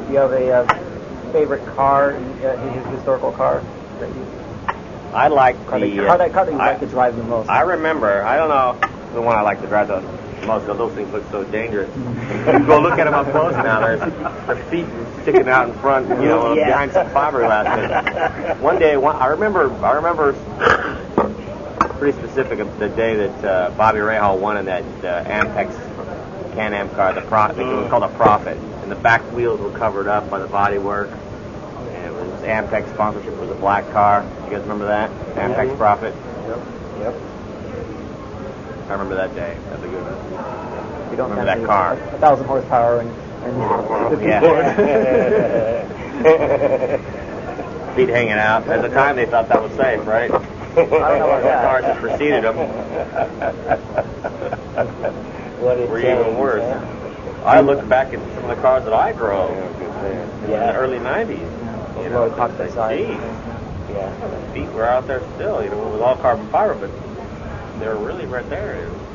Do you have a favorite car, historical car that you? I like car that you like to drive the most. I remember. I don't know the one I like to drive the most. Because those things look so dangerous. You go look at them up close now. Their feet sticking out in front, behind some fiberglass. One day, I remember pretty specific of the day that Bobby Rahal won in that Ampex Can-Am car. It was called a Prophet, and the back wheels were covered up by the bodywork. And it was Ampex sponsorship for the black car. You guys remember that? Ampex Prophet. Yep. I remember that day. That's a good one. You don't remember that car. 1,000 horsepower and feet hanging out. At the time, they thought that was safe, right? I don't know about that. Cars that preceded them were even worse. I look back at some of the cars that I drove in the early 90s. Geez. The feet were out there still. It was all carbon fiber, but they were really right there.